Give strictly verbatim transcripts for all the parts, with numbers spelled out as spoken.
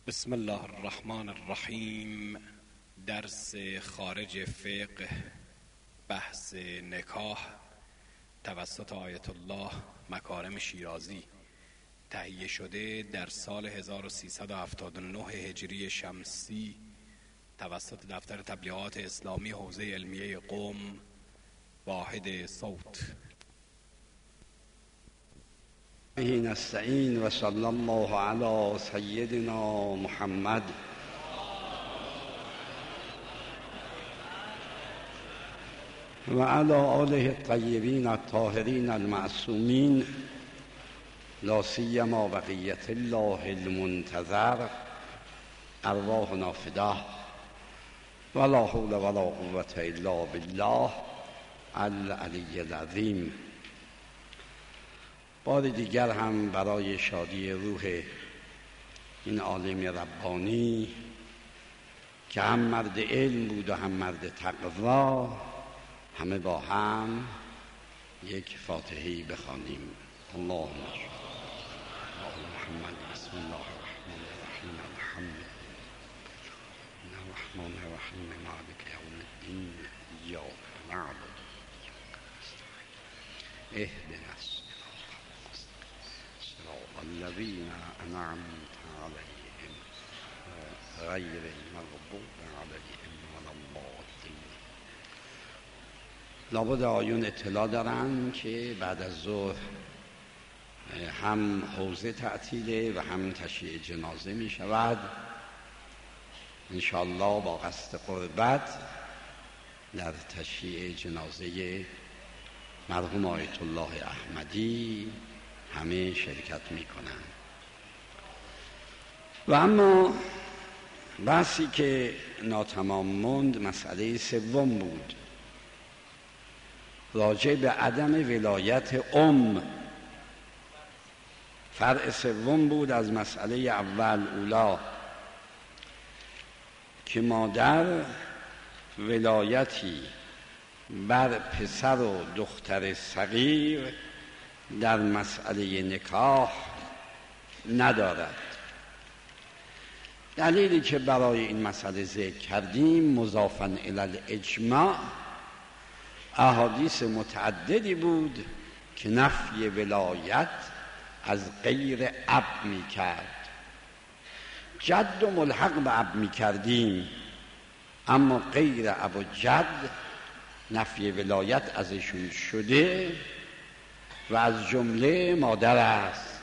بسم الله الرحمن الرحیم. درس خارج فقه، بحث نکاح توسط آیت الله مکارم شیرازی، تهیه شده در سال هزار و سیصد و هفتاد و نه هجری شمسی توسط دفتر تبلیغات اسلامی حوزه علمیه قم، واحد صوت. به نستعین و صلی الله علی سیدنا محمد و علی آله الطیبین الطاهرین المعصومین، لا سیما بقیت الله المنتظر، ارواحنا فداه و لا حول و لا قوة الا بالله العلی العظیم. بار دیگر هم برای شادی روح این عالم ربانی که هم مرد علم بود و هم مرد تقوا، همه با هم یک فاتحه‌ای بخوانیم. اللهم صل علی محمد. بسم الله الرحمن الرحیم. الحمد لله الرحمن الرحیم مالک یوم الدین، ایاک نعبد اهدنا الذين أنعمت عليهم غير المغضوب عليهم ولا الضالين. لابد آیون اطلاع دارن که بعد از ظهر هم حوزه تعطیله و هم تشییع جنازه می شود. انشاءالله با قصد قربت در تشییع جنازه مرحوم آیت الله احمدی همه شرکت می کنند. و اما بحثی که ناتمام موند مسئله سوم بود، راجع به عدم ولایت ام. فرع سوم بود از مسئله اول اولا، که مادر ولایتی بر پسر و دختر صغیر در مسئله نکاح ندارد. دلیلی که برای این مسئله ذکر کردیم مضافاً الی الاجماع، احادیث متعددی بود که نفی ولایت از غیر اب می کرد. جد و ملحق به اب می کردیم، اما غیر اب و جد نفی ولایت ازشون شده و از جمله مادر است.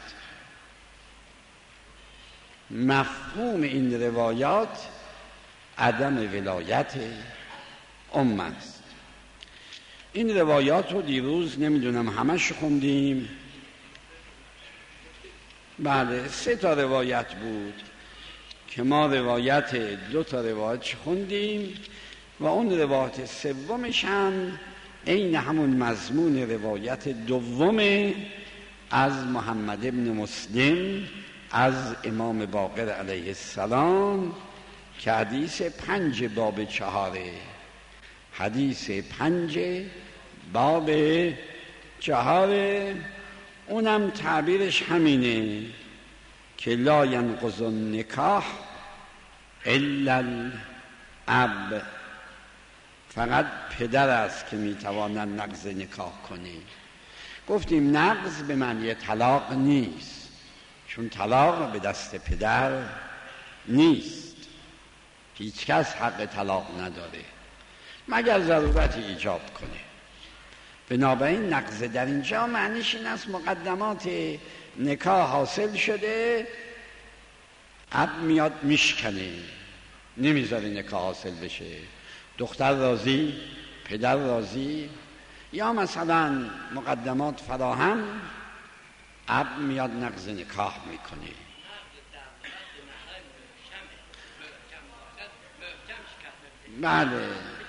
مفهوم این روایات عدم ولایت ام است. این روایات رو دیروز نمیدونم همش خوندیم. بله، سه تا روایت بود که ما روایت دو تا روایت خوندیم و اون روایت سومش هم این همون مضمون روایت دوم از محمد ابن مسلم از امام باقر علیه السلام که حدیث پنج باب چهاره. حدیث پنج باب چهاره، اونم تعبیرش همینه که لا ینقض النکاح الا الاب. فقط پدر است که میتواند نقض نکاح کنه. گفتیم نقض به معنی طلاق نیست، چون طلاق به دست پدر نیست. هیچ کس حق طلاق نداره مگر ضرورت ایجاب کنه. بنابراین نقض در اینجا معنیش این است مقدمات نکاح حاصل شده، اب میاد میشکنه، نمیذاره نکاح حاصل بشه. دختر راضی، پدر راضی، یا مثلا مقدمات فراهم، اب میاد نقض نکاح میکنه. بله،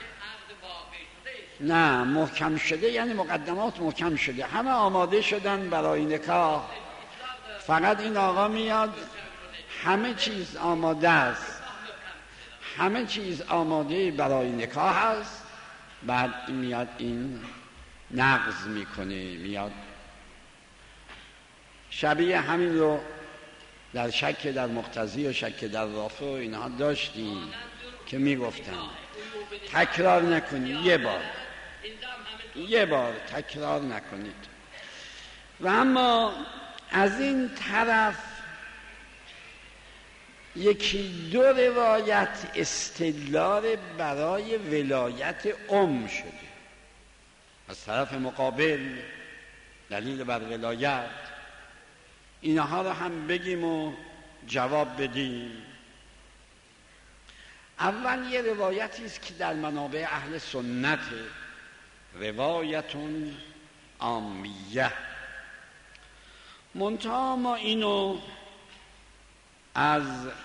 نه محکم شده یعنی مقدمات محکم شده، همه آماده شدن برای نکاح، فقط این آقا میاد همه چیز آماده است، همه چیز آماده برای نکاح است، بعد میاد این نقض میکنه. میاد شبیه همین رو در شک در مقتضی و شک در رافع و اینها داشتیم که میگفتن تکرار نکنید، یه بار یه بار تکرار نکنید. و اما از این طرف یکی دو روایت استدلال برای ولایت ام شده، از طرف مقابل دلیل بر ولایت. اینها رو هم بگیم و جواب بدیم. اول یه روایتی است که در منابع اهل سنت، روایتون عامیه، منتها ما اینو از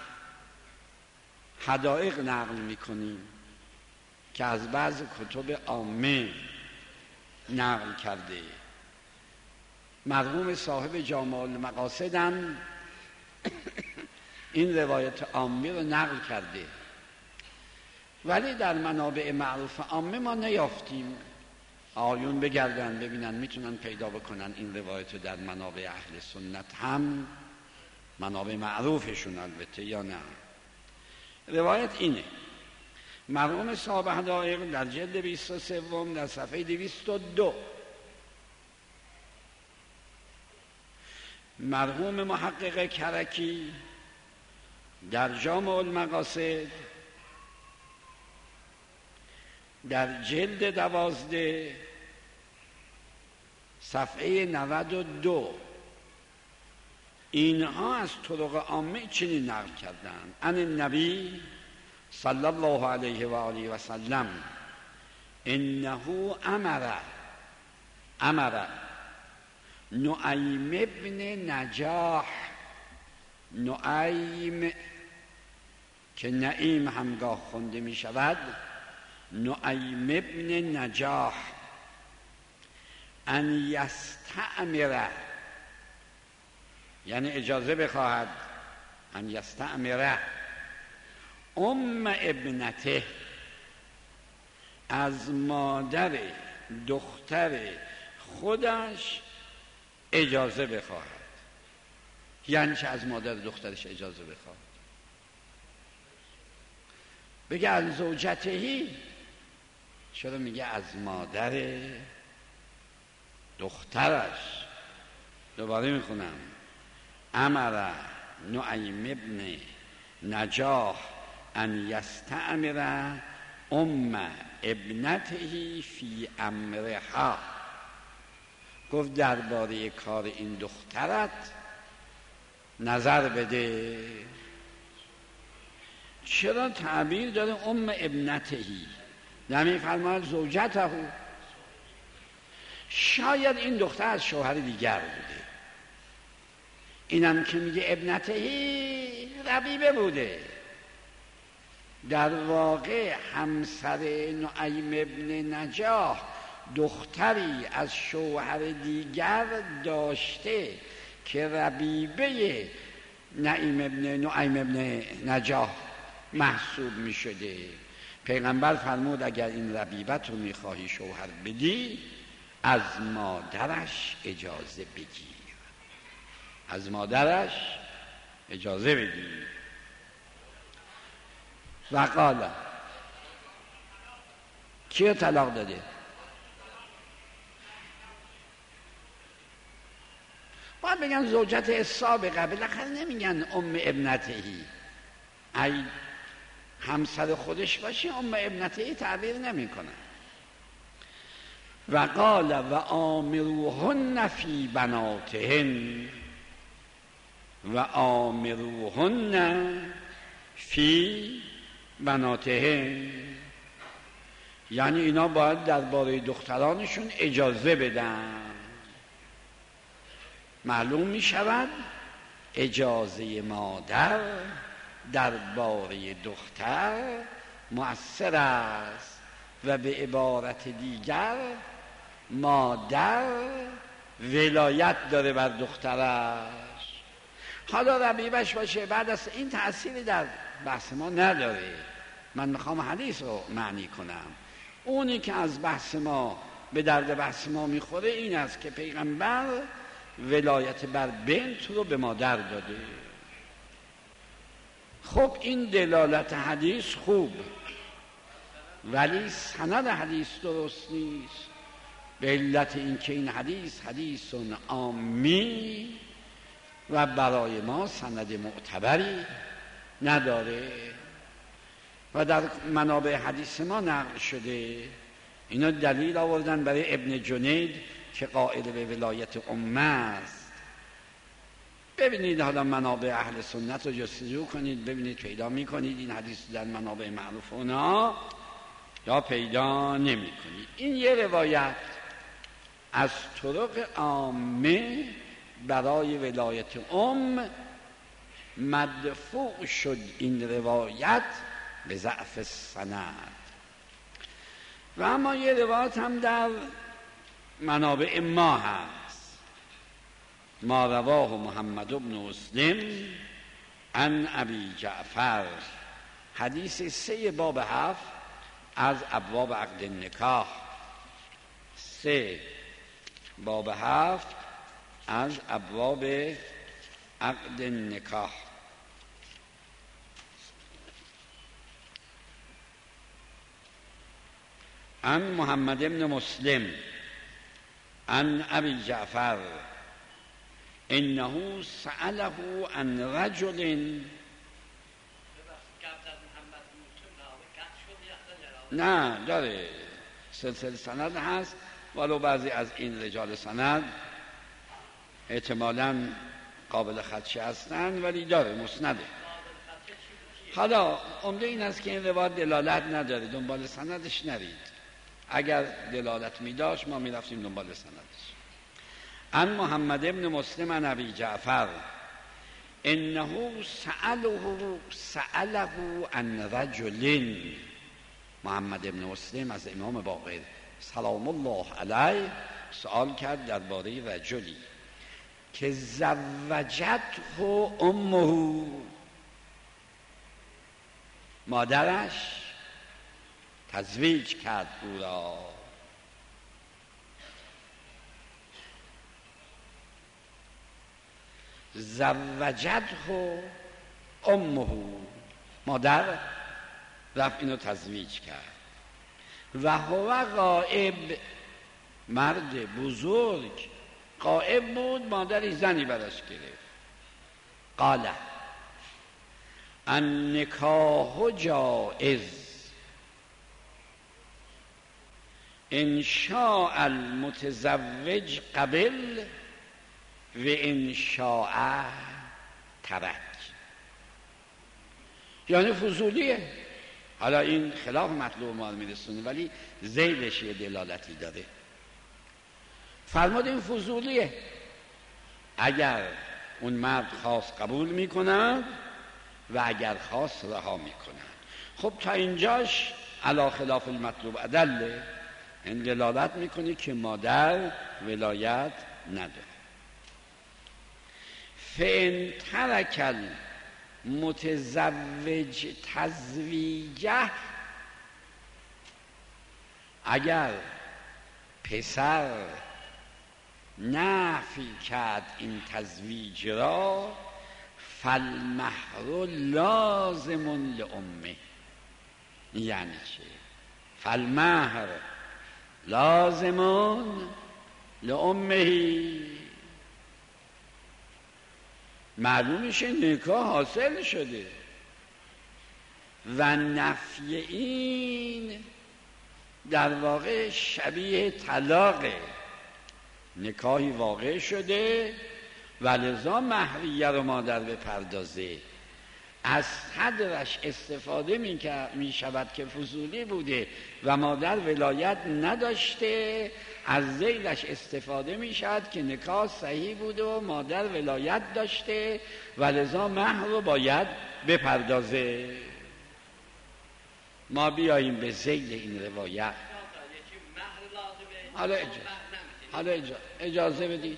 حدائق نقل میکنیم که از بعض کتب عامه نقل کرده. مرحوم صاحب جامع المقاصدم این روایت عامی رو نقل کرده، ولی در منابع معروف عامه ما نیافتیم. آیون بگردن ببینن میتونن پیدا بکنن این روایت رو در منابع اهل سنت هم، منابع معروفشون البته، یا نه. روایت اینه: مرحوم صاحب حدائق در جلد بیست و سه در صفحه دویست و دو، مرحوم محقق کرکی در جامع المقاصد در جلد دوازده صفحه نود و دو اینها از طرق عامه چنین نقل کردند: عن النبی صلی الله علیه و آله و سلم انه امر امر نعیم ابن نجاح، نعیم که نعیم همگاه خونده می شود، نعیم ابن نجاح، ان یستأمر یعنی اجازه بخواهد، ان یستأمر ام ابنته، از مادر دختر خودش اجازه بخواهد. یعنی چه از مادر دخترش اجازه بخواهد؟ بگه از زوجتهی، چرا میگه از مادر دخترش؟ دوباره میخونم: امر نعیم ابن نجاح ان یستأمر ام ابنته فی امرها، گفت درباره کار این دخترت نظر بده. چرا تعبیر داره ام ابنتهی؟ نمی‌فرماید زوجته؟ شاید این دختر از شوهر دیگر بوده. اینم که میگه ابنتهی ربیبه بوده. در واقع همسر نعیم ابن نجاح دختری از شوهر دیگر داشته که ربیبه نعیم ابن نعیم ابن نجاح محسوب می شده. پیغمبر فرمود اگر این ربیبت رو می خواهی شوهر بدی، از مادرش اجازه بگیر، از مادرش اجازه بگیر. و قال کیو طلاق داده؟ باید بگن زوجت سابقه، بالاخره نمیگن ام ابنتهی. ای همسر خودش باشه ام ابنتهی تعبیر نمی کنن. و قال و آمروهن فی بناتهن و آمروهن فی بناتهن، یعنی اینا باید درباره دخترانشون اجازه بدن. معلوم می شود اجازه مادر درباره دختر مؤثر است و به عبارت دیگر مادر ولایت داره بر دخترش. حالا ربیبش باشه، بعد از این تأثیری در بحث ما نداره. من میخوام حدیث رو معنی کنم. اونی که از بحث ما به درد بحث ما میخوره این است که پیغمبر ولایت بر بنت رو به مادر داده. خب این دلالت حدیث خوب، ولی سند حدیث درست نیست، به علت اینکه این حدیث حدیث عامی و برای ما سند معتبری نداره و در منابع حدیث ما نقل شده. اینا دلیل آوردن برای ابن جنید که قائل به ولایت امه است. ببینید حالا منابع اهل سنت رو جستجو کنید، ببینید پیدا میکنید این حدیث در منابع معروف اونا یا پیدا نمی کنید. این یه روایت از طرق عامه برای ولایت ام مدفوع شد. این روایت به ضعف سند. و اما یه روایت هم در منابع ما هست، ما رواه محمد بن مسلم عن ابی جعفر، حدیث سه باب هفت از ابواب عقد نکاح، سه باب هفت از ابواب عقد نکاح. عن محمد بن مسلم عن ابی جعفر انه سأله عن رجل. نه داره سلسله سند هست، ولو بعضی از این رجال سند احتمالاً قابل خدشه هستند، ولی داره مسنده. حالا عمده این است که این روایت دلالت نداره، دنبال سندش نرید. اگر دلالت می داشت ما می رفتیم دنبال سندش. عن محمد ابن مسلم عن ابی جعفر انه سأله سأله عن رجل. محمد ابن مسلم از امام باقر سلام الله علیه سوال کرد درباره رجلی که زوجته امه، مادرش تزویج کرد او را. زوجته امه، مادر رفت اینو تزویج کرد. و هو غائب، مرد بزرگ غائب بود، مادری زنی براش گرفت. قال النکاح جائز ان شاء المتزوج قبل و ان شاء ترک. یعنی فضولیه. حالا این خلاف مطلوب ما میرسونه، ولی ذیلش یه دلالتی داره. فرمود این فضولیه، اگر اون مرد خواست قبول میکنند و اگر خواست رها میکنند. خب تا اینجاش علی خلاف المطلوب ادله، این دلالت میکنه که مادر ولایت نداره. فان ترک متزوج تزویجه، اگر پسر نفی کرد این تزویج را، فالمهر لازم لامه. یعنی چه؟ فالمهر لازم لامه، معلوم میشه نکاح حاصل شده و نفی این در واقع شبیه طلاقه. نکاحی واقع شده و لذا مهریه رو مادر بپردازه. از صدرش استفاده می شود که فضولی بوده و مادر ولایت نداشته، از ذیلش استفاده می شود که نکاح صحیح بوده و مادر ولایت داشته و لذا مهر رو باید بپردازه. ما بیاییم به ذیل این روایت. حالا اجازه, حالا اجازه, اجازه بدید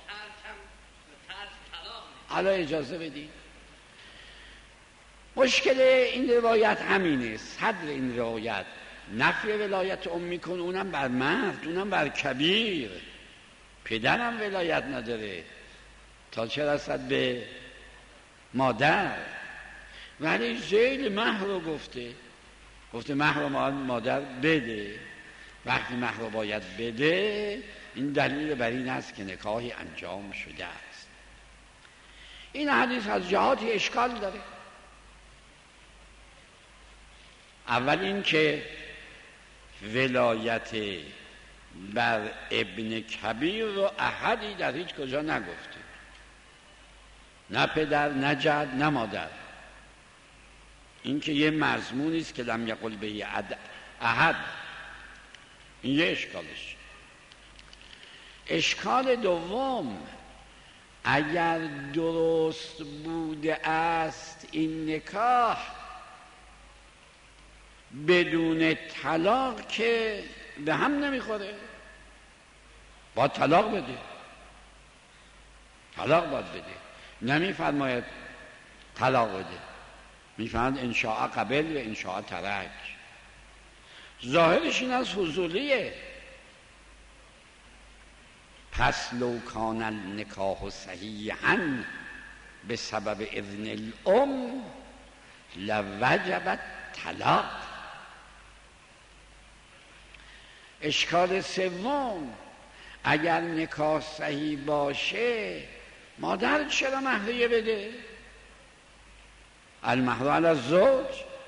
حالا اجازه بدید مشکل این روایت همینه. صدر این روایت نفی ولایت ام میکنه، اونم بر مرد، اونم بر کبیر. پدرم ولایت نداره، تا چه رسد به مادر. ولی ذیل مهر رو گفته گفته مهر رو مادر بده. وقتی مهر رو باید بده، این دلیل بر این است که نکاحی انجام شده است. این حدیث از جهاتی اشکال داره. اول این که ولایت بر ابن کبیر رو احدی در هیچ کجا نگفته، نه پدر نه جد نه مادر. این که یه مضمونی است که لم یقل به احد. این یه اشکالش. اشکال دوم، اگر درست بوده است این نکاح بدون طلاق که به هم نمیخوره، باید طلاق بده. طلاق باید بده. نمیفرماید طلاق بده، میفرماید انشاء قبل و انشاء ترک. ظاهرش این از فضولیه. پس لو کان النکاح صحیحا به سبب اذن الام لوجب طلاق. اشکال سوم، اگر نکاح صحیح باشه مادر چرا مهریه بده؟ المهر علی الزوج.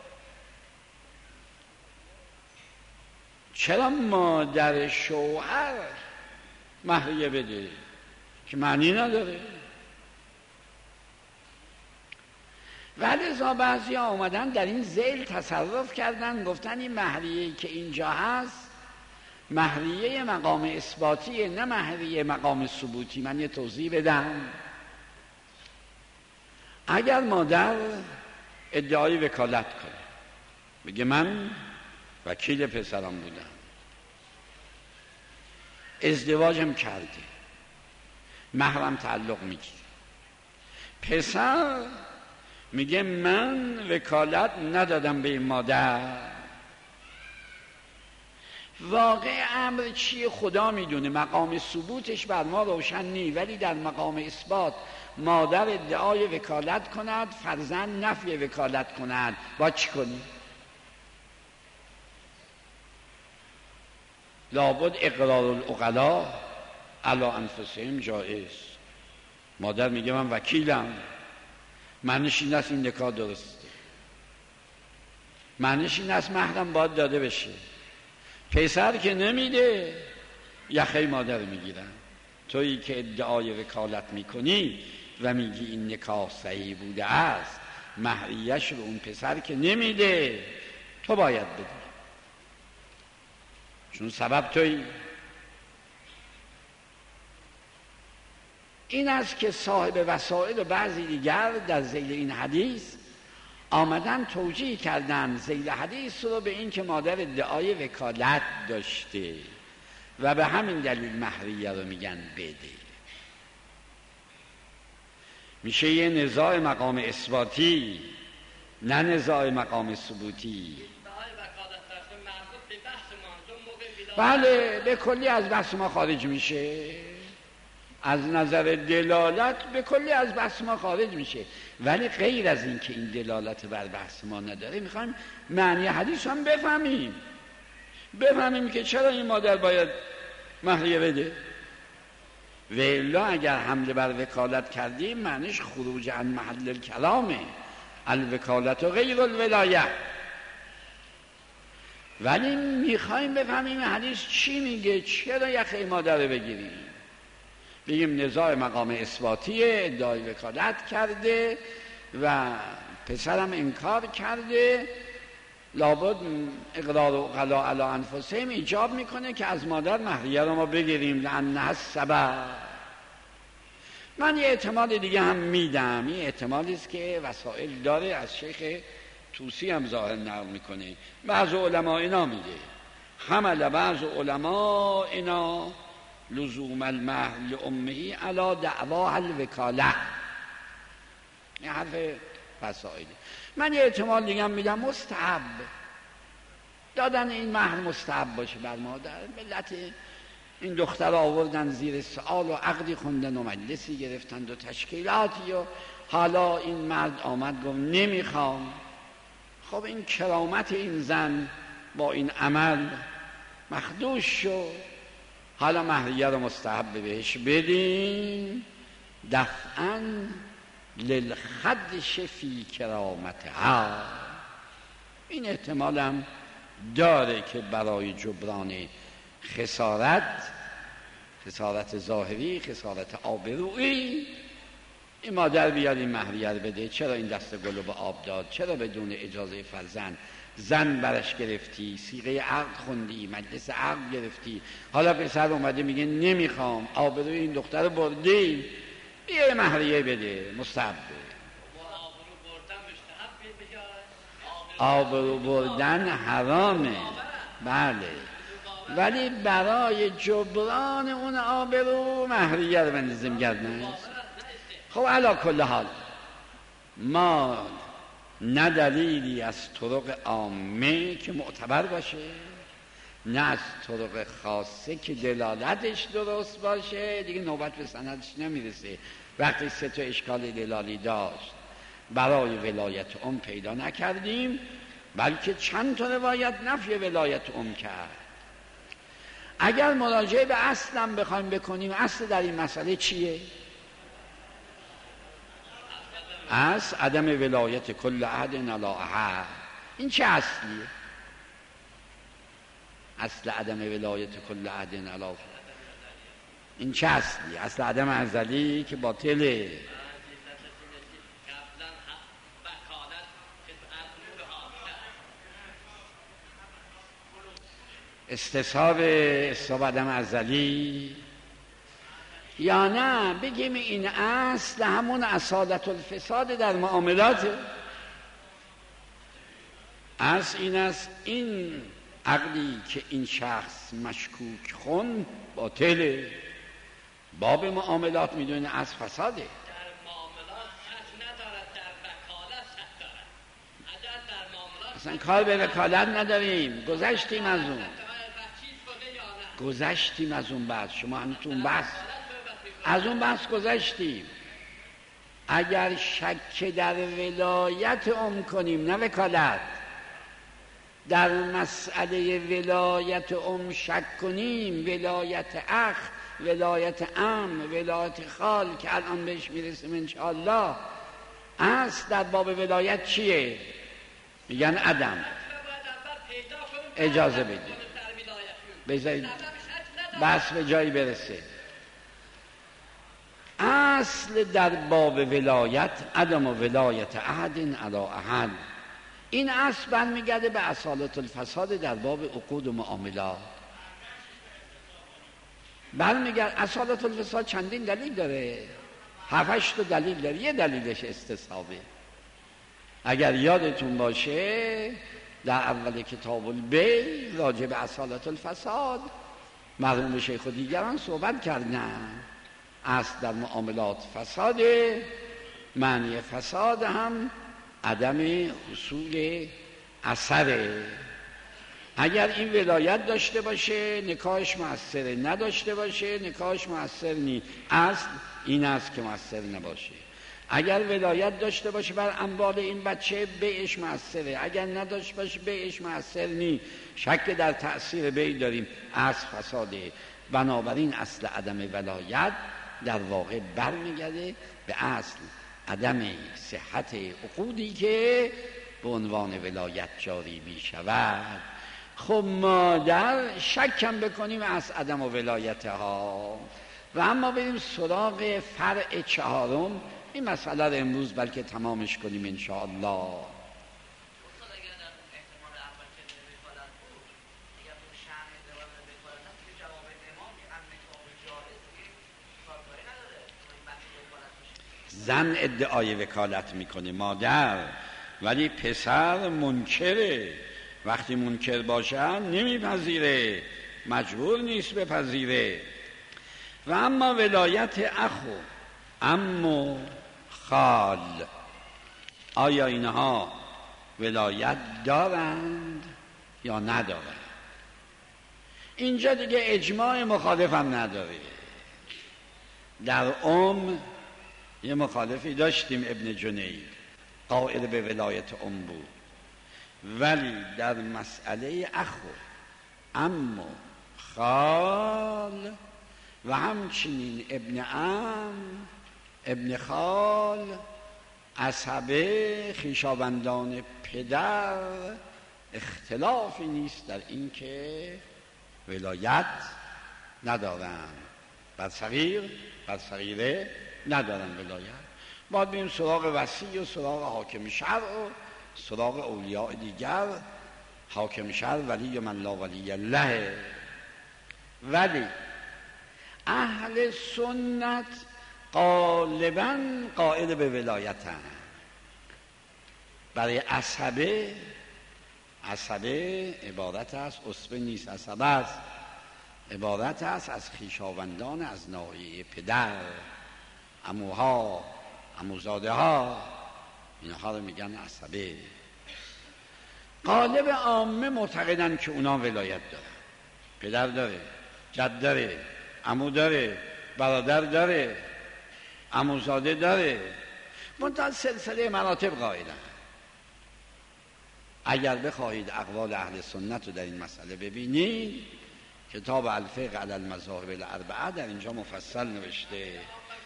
چرا مادر شوهر مهریه بده؟ که معنی نداره. ولذا بعضی آمدن در این ذیل تصرف کردن، گفتن این مهریه‌ای که اینجا هست مهریه مقام اثباتیه، نه مهریه مقام ثبوتی. من یه توضیح بدم. اگر مادر ادعای وکالت کنه، بگه من وکیل پسرم بودم، ازدواجم کرده، مهرم تعلق میگیره، پسر میگه من وکالت ندادم به این مادر، واقع امر چیه خدا میدونه، مقام ثبوتش بر ما روشن نی، ولی در مقام اثبات مادر ادعای وکالت کند، فرزند نفی وکالت کند، با چی کنی؟ لابد اقرار العقلاء علی انفسهم جایز. مادر میگه من وکیلم، معنیش این است این نکاح درسته، معنیش این است مهرم باید داده بشه. پسر که نمیده یخه مادر میگیرن. تویی که ادعای وکالت میکنی و میگی این نکاح صحیح بوده است، مهریش رو اون پسر که نمیده تو باید بدی، چون سبب تویی. این است که صاحب وسائل و بعضی دیگر در ذیل این حدیث آمدن توجیه کردن ذیل حدیث رو به این که مادر ادعای وکالت داشته و به همین دلیل مهریه رو میگن بده. میشه یه نزاع مقام اثباتی، نه نزاع مقام ثبوتی. بله، به کلی از بحث ما خارج میشه، از نظر دلالت به کلی از بحث ما خارج میشه. ولی غیر از این که این دلالت بر بحث ما نداره، میخوایم معنی حدیث هم بفهمیم، بفهمیم که چرا این مادر باید مهریه بده. و الا اگر حمله بر وکالت کردیم معنیش خروج عن محل الکلامه، الوکالت و غیر الولایه. ولی میخوایم بفهمیم حدیث چی میگه، چرا یخه مادر رو بگیریم. بگیم نزاع مقام اثباتیه، ادعای وکالت کرده و پسرم انکار کرده، لابد اقرار عقلاء علی انفسهم ایجاب میکنه که از مادر مهریه رو ما بگیریم، لانها السبب. من یه احتمال دیگه هم میدم، این احتمالی است که وسائل داره، از شیخ طوسی هم ظاهر نقل میکنه. بعض علما اینا میگه حمل بعض علما اینا لزوم المهر لامه علی دعوا الوکاله. این حرف وسائلی. من یه احتمال دیگه هم میدم مستحب دادن این مهر مستحب باشه بر مادر. ملت این دختر آوردن زیر سوال و عقدی خوندن و مجلسی گرفتند و تشکیلاتی و حالا این مرد آمد گفت نمیخوام. خب این کرامت این زن با این عمل مخدوش شد. حالا مهریه رو مستحب بهش بدین دفعاً للخدش فی کرامتها. این احتمالم داره که برای جبران خسارت، خسارت ظاهری، خسارت آبرویی، این مادر بیاد این مهریه رو بده. چرا این دست گلو به آب داد؟ چرا بدون اجازه فرزند زن برش گرفتی، صیغه عقد خوندی، مجلس عقد گرفتی، حالا پسر اومده میگه نمیخوام، آبروی این دختر رو بردی، بیا مهریه بده. مستحب. آبرو بردن حرامه، بله، ولی برای جبران اون آبرو مهریه رو بندازیم گردن. خب علی کل حال ما نه دلیلی از طرق عامه که معتبر باشه، نه از طرق خاصه که دلالتش درست باشه، دیگه نوبت به سندش نمیرسه. وقتی سه تا اشکال دلالی داشت برای ولایت ام پیدا نکردیم، بلکه چند تا روایت نفی ولایت ام کرد. اگر مراجعه به اصلم بخوایم بکنیم، اصل در این مسئله چیه؟ اصل عدم ولایت کل احد علی احد. این چه اصلیه؟ اصل عدم ولایت کل احد علی احد این چه اصلی؟ اصل عدم ازلی که باطله. استصحاب استصحاب عدم ازلی، یا نه بگیم این اصل همون اصالت الفساد در معاملاته. اصل این است این عقلی که این شخص مشکوک خون باطله. باب معاملات میدونه از فساده. در معاملات شک ندارد، در وکالت شک دارد. اگر در معاملات اصلا کار به وکالت نداریم، گذشتیم از اون گذشتیم از اون بحث. شما هنوز تو اون بحث از اون بحث گذشتیم. اگر شک در ولایت ام کنیم، نه وکالت، در مسئله ولایت ام شک کنیم، ولایت اخ، ولایت ام، ولایت خال که الان بهش میرسیم انشاءالله، اصل در باب ولایت چیه؟ میگن عدم. اجازه بدید بذارید بس به جایی برسه. اصل در باب ولایت عدم و ولایت احد علی احد. این اصل برمیگرده به اصالت الفساد در باب عقود و معاملات. برمیگرد اصالت الفساد چندین دلیل داره، هفتش تا دلیل داره. یه دلیلش استصحابه. اگر یادتون باشه در اول کتاب البیع راجع به اصالت الفساد مرحوم شیخ و دیگران صحبت کردن. اصل در معاملات فساده، معنی فساد هم عدم حصول اثره. اگر این ولایت داشته باشه نکاحش مؤثره، نداشته باشه نکاحش مؤثر نی. اصل این است که مؤثر نباشه. اگر ولایت داشته باشه بر اموال این بچه بیعش مؤثره، اگر نداشته باشه بیعش مؤثر نی. شک در تأثیر بیع داریم، اصل فساده. بنابراین اصل عدم ولایت در واقع برمیگرده به اصل عدم صحت عقودی که به عنوان ولایت جاری می شود. خب ما در شکم بکنیم از عدم و ولایت ها و اما بریم سراغ فرع چهارم. این مسئله رو امروز بلکه تمامش کنیم انشاءالله. زن ادعای وکالت میکنه مادر، ولی پسر منکره. وقتی منکر باشه نمیپذیره، مجبور نیست بپذیره. و اما ولایت اخو عمو خال، آیا اینها ولایت دارند یا ندارند؟ اینجا دیگه اجماع مخالف هم نداره. در ام یه مخالفی داشتیم، ابن جنید قائل به ولایت ام بود، ولی در مسئله اخو عم و خال و همچنین ابن عم ابن خال عصبه خویشاوندان پدر اختلافی نیست در این که ولایت ندارن، بر صغیر بر صغیره ندارن ولایت. باید بیم سراغ وصی و سراغ حاکم شرع و سراغ اولیاء دیگر. حاکم شرع ولی من لا ولی له. ولی اهل سنت غالباً قائل به ولایتن. برای عصبه، عصبه عبارت است، عصبه نیست، عصبه است، عبارت است از خویشاوندان از ناحیه پدر، عموها، عموزاده ها، اینها رو میگن عصبه. غالب عامه معتقدن که اونا ولایت دارن، پدر داره، جد داره، عمو داره، برادر داره، عموزاده داره، منتها سلسله مراتب قائلن. اگر بخواهید اقوال اهل سنت رو در این مسئله ببینید، کتاب الفقه علی المذاهب الاربعه در اینجا مفصل نوشته.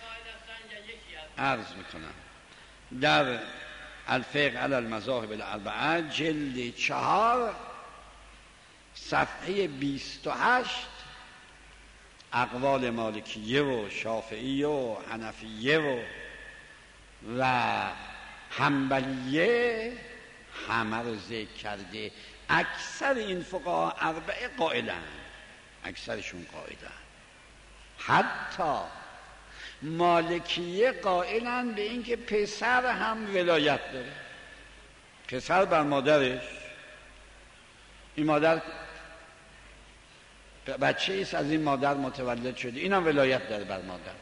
عرض میکنم در الفقه علی المذاهب الاربعه جلد چهار صفحه بیست و هشت اقوال مالکیه و شافعیه و حنفیه و و حنبلیه همه رو ذکر کرده. اکثر این فقها اربعه قائلن، اکثرشون قائلن. حتی مالکیه قائلن به این که پسر هم ولایت داره، پسر بر مادرش، این مادر بچه ایست از این مادر متولد شده، این هم ولایت داره بر مادر.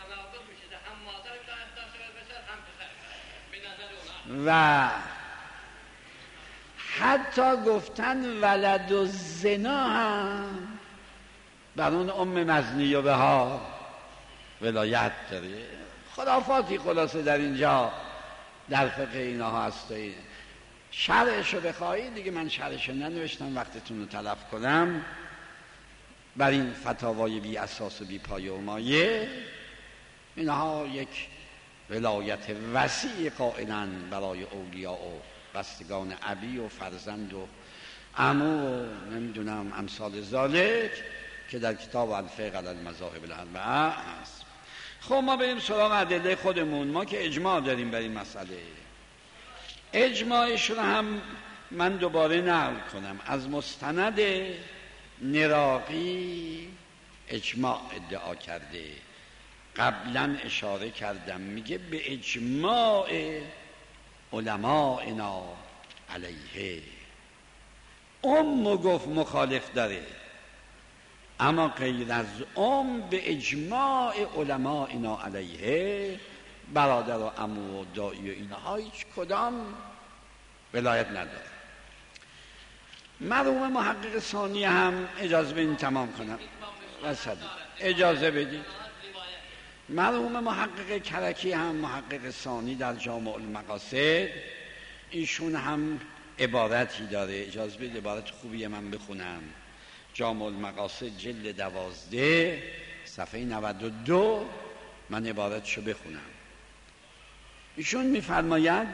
و حتی گفتن ولد و زنا هم بر اون ام مزنی و به ها ولایت داره. خرافاتی خلاصه در اینجا در فقه اینها هست. شرعشو بخواهید دیگه، من شرعشو ننوشتم وقتتون رو تلف کنم، بر این فتاوای بی اساس و بی پایه و مایه اینها یک ولایت وسیع قائلن برای اولیاء و بستگان ابی و فرزند و عمو و نمیدونم امثال ذالک که در کتاب الفقه علی المذاهب الاربعه هست. خب ما بریم سراغ ادله خودمون. ما که اجماع داریم بر این مسئله، اجماعش رو هم من دوباره نقل کنم از مستند نراقی. اجماع ادعا کرده، قبلا اشاره کردم، میگه به اجماع علمائنا علیه. ام گفت مخالف داره، اما غیر از ام به اجماع علمائنا علیه، برادر و عمو و دایی و اینها هیچ کدام ولایت نداره. مرحوم محقق ثانی هم اجازه بدین تمام کنم، اجازه بدید. مرحوم محقق کرکی هم محقق ثانی در جامع المقاصد، ایشون هم عبارتی داره، اجازه بدید عبارت خوبیه من بخونم. جامع المقاصد جلد دوازده صفحه نود و دو، من عبارتشو بخونم. ایشون میفرماید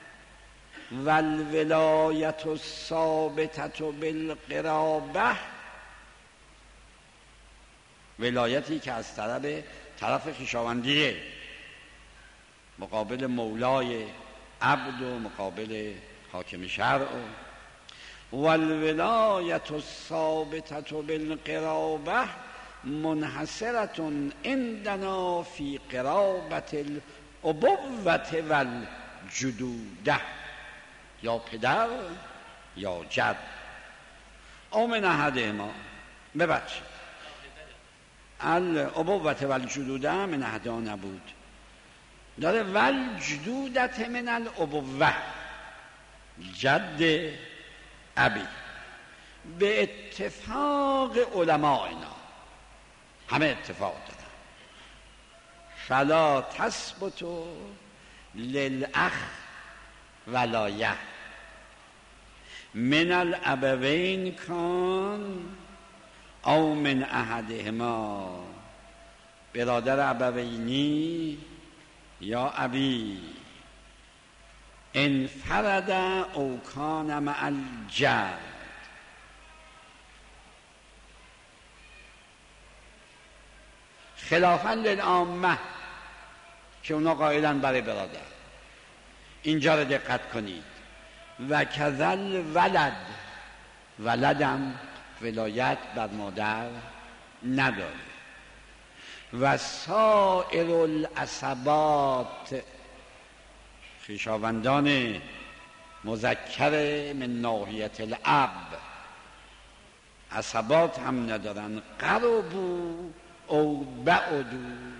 والولایت الثابتة بالقرابه، ولایتی که از طرف طرف خویشاوندیه، مقابل مولای عبد و مقابل حاکم شرع. والولایت الثابتة بالقرابه منحصرة عندنا في قرابة الابوة والجدوده، یا پدر یا جد. او من احدهما، ببخشید الابوة والجدوده من احدها نبود، داره والجدودت من الابوة، جد ابی به اتفاق علماء اینا همه اتفاق دارن، فلا تثبت للاخ ولایه من الابوین کان او من احدهما، برادر ابوینی یا ابی، انفرد او کان مع الجد. خلافا للعامه که اونا قائلن برای برادر. اینجا رو دقت کنید. و کذل ولد، ولدم ولایت بر مادر نداره. و سائر العصبات، خویشاوندان مذکر من ناحیت الاب، عصبات هم ندارن. قربو او بعدو،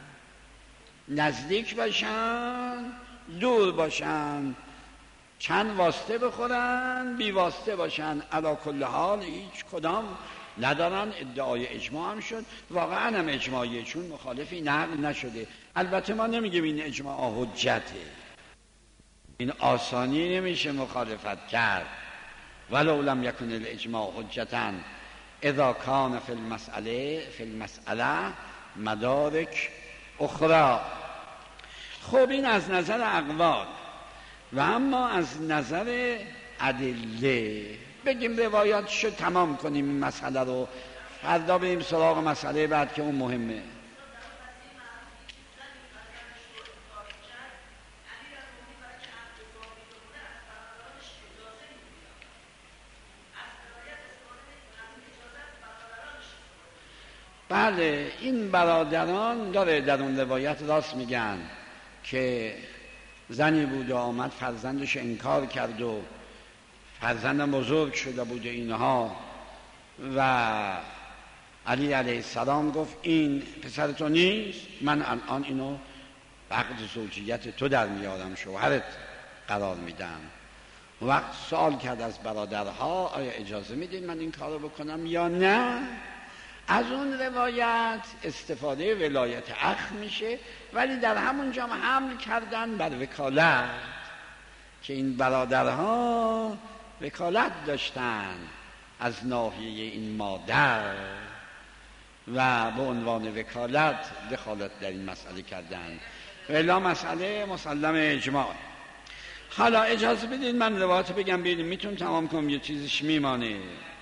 نزدیک باشن دور باشن، چند واسطه بخورن بی واسطه باشن، علی کل حال هیچ کدام ندارن. ادعای اجماع هم شد، واقعا هم اجماعیه، چون مخالفی نقل نشده. البته ما نمیگیم این اجماع حجته، این آسانی نمیشه مخالفت کرد. ولو لم یکن الاجماع حجتا اذا کان فی المسئله فی المسئله مدارک اخرى. خب این از نظر اقوال. و اما از نظر ادله بگیم روایات شو تمام کنیم این مسئله رو، فردا بریم سراغ مسئله بعد که اون مهمه. بله این برادران داره در اون روایت راست میگن که زنی بود و آمد فرزندش انکار کرد و فرزندم بزرگ شده بود اینها، و علی علیه السلام گفت این پسر تو نیست، من الان اینو عقد زوجیت تو در میارم، شوهرت قرار میدم. وقت سوال کرد از برادرها آیا اجازه میدین من این کارو بکنم یا نه؟ از اون روایت استفاده ولایت اخ میشه، ولی در همونجا هم حمل کردن بر وکالت که این برادرها وکالت داشتن از ناحیه این مادر و به عنوان وکالت دخالت در این مسئله کردن. ولی مسئله مسلم اجماع. حالا اجازه بدید من روایت بگم ببینیم میتونم تمام کنم یه چیزش میمانه.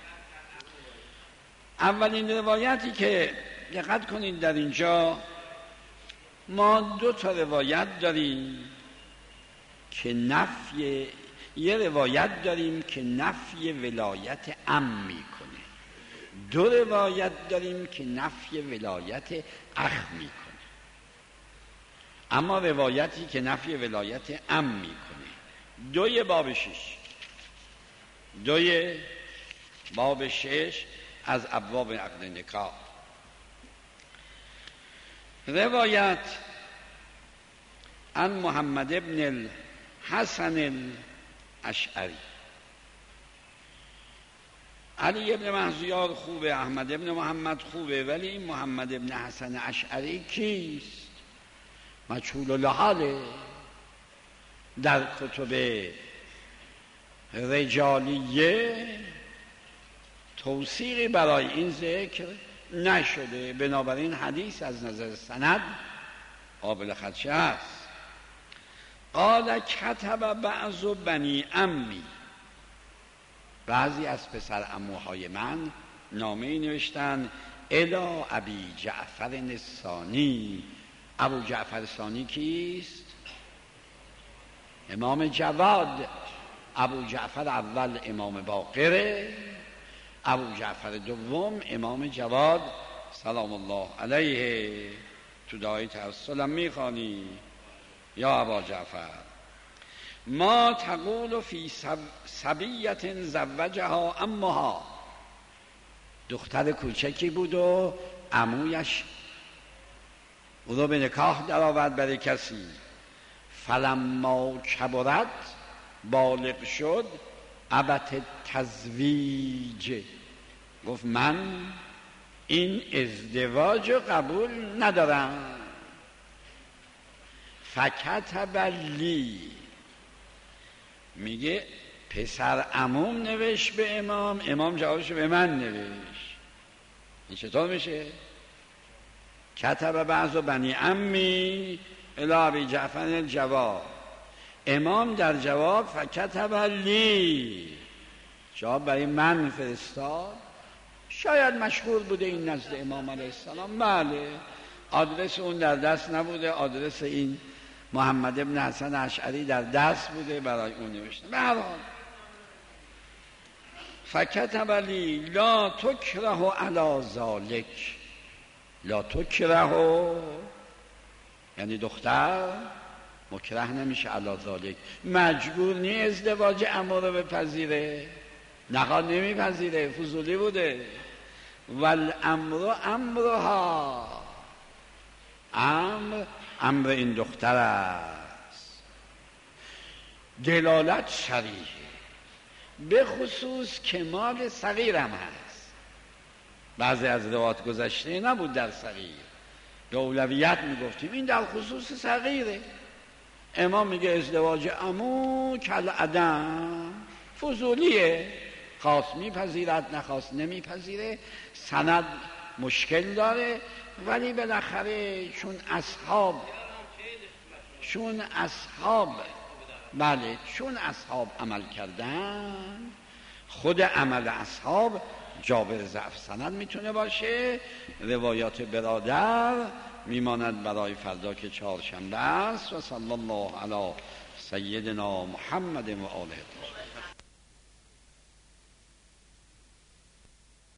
اولین روایتی که دقت کنید در اینجا ما دو تا روایت داریم که نفی، یه روایت داریم که نفی ولایت عم میکنه، دو روایت داریم که نفی ولایت اخ میکنه. اما روایتی که نفی ولایت عم میکنه دوی باب شش، دوی باب شش از ابواب عقد نکاح. روایت عن محمد ابن الحسن الاشعری. علی ابن مهزیار خوبه، احمد ابن محمد خوبه، ولی این محمد ابن حسن اشعری کیست؟ مجهول الحاله، در کتب رجالیه توثیقی برای این ذکر نشده، بنابراین حدیث از نظر سند قابل خدشه است. قال کتب بعض بنی عمی، بعضی از پسر عموهای من نامه نوشتن الی ابی جعفر الثانی. ابو جعفر ثانی کیست؟ امام جواد. ابو جعفر اول امام باقره، ابو جعفر دوم امام جواد سلام الله علیه. تو دعای توسلم میخوانی یا ابا جعفر ما تقول فی صبیت زوجها امها. دختر کوچکی بود و عمویش او رو به نکاح در آورد برای کسی. فلما کبرت، بالغ شد، ابت تزویج، گفت من این ازدواج رو قبول ندارم. فکتب لی، میگه پسر عموم نوشت به امام، امام جوابشو به من نوشت. این چطور میشه؟ کتب بعض بنی عمی الی ابی جعفر الجواب، امام در جواب فکتب لی، جواب برای من فرستاد. شاید مشغول بوده این نزد امام علیه السلام، بله، آدرس اون در دست نبوده، آدرس این محمد ابن حسن اشعری در دست بوده، برای اون نوشته. به هر حال فکتب لی لا تکره علی ذالک، لا تکره یعنی دختر مکره نمیشه علی ذالک، مجبور نی ازدواج عمو رو بپذیره، نخواد نمیپذیره، فضولی بوده. والامر امرها، امر امر این دختر است. دلالت صریحه، به خصوص کمال صغیرم هست. بعضی از روایات گذشته نبود در صغیر، به اولویت میگفتیم، این در خصوص صغیره. امام میگه ازدواج عمو کل عدم، فضولیه، خواست میپذیرد نخواست نمیپذیره. سند مشکل داره، ولی بالاخره چون اصحاب چون اصحاب بله چون اصحاب عمل کردن، خود عمل اصحاب جابر ضعف سند میتونه باشه. روایات برادر میماند برای فردا که چهارشنبه است. و صلی الله علی سیدنا محمد و آله.